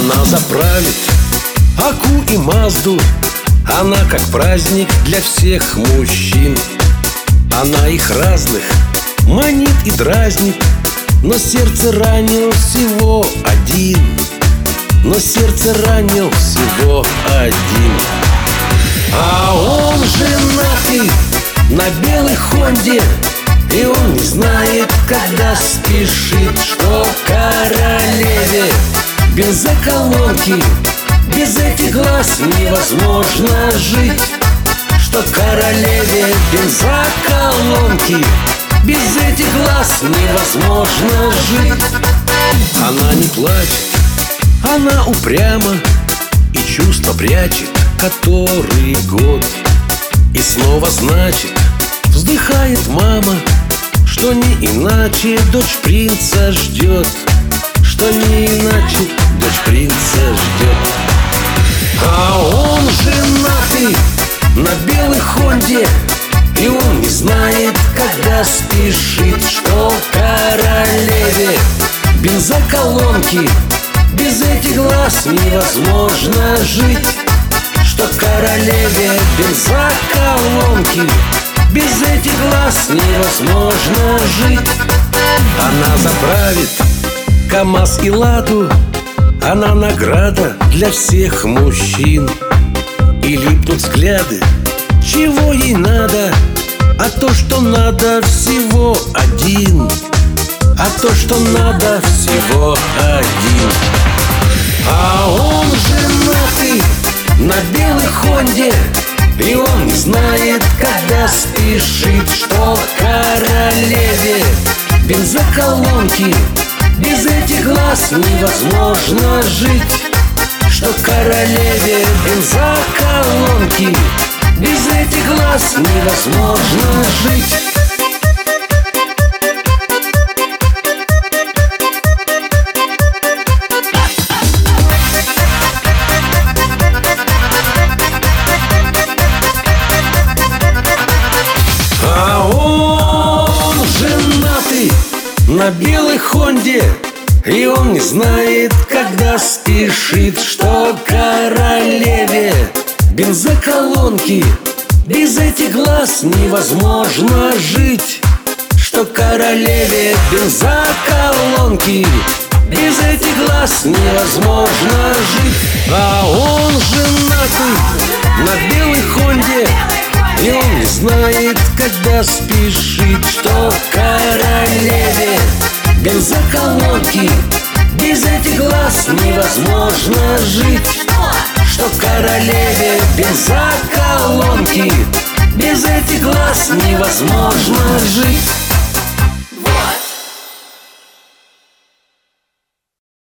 Она заправит Аку и Мазду. Она как праздник для всех мужчин. Она их разных манит и дразнит, но сердце ранил всего один. Но сердце ранил всего один. А он женатый на белой Хонде, и он не знает, когда спешит, что королеве бензоколонки без этих глаз невозможно жить. Что королеве бензоколонки без этих глаз невозможно жить. Она не плачет, она упряма и чувства прячет который год. И снова, значит, вздыхает мама, что не иначе дочь принца ждет. Что не иначе дочь принца ждет. А он женатый на белой Хонде, и он не знает, когда спешит, что королеве бензоколонки без этих глаз невозможно жить. Что королеве бензоколонки без этих глаз невозможно жить. Она заправит КамАЗ и Ладу, она награда для всех мужчин. И липнут взгляды, чего ей надо, а то, что надо, всего один. А то, что надо, всего один. А он женатый на белой Хонде, и он не знает, когда спешит, что королеве бензоколонки без этих глаз невозможно жить. Что королеве бензоколонки без этих глаз невозможно жить. А он женатый на белой Хонде, и он не знает, когда спешит, что королеве бензоколонки без этих глаз невозможно жить. Что королеве бензоколонки без этих глаз невозможно жить. А он женатый на белой Хонде, и он не знает, когда спешит, что королеве бензоколонки без этих глаз невозможно жить. Что королеве бензоколонки без этих глаз невозможно жить.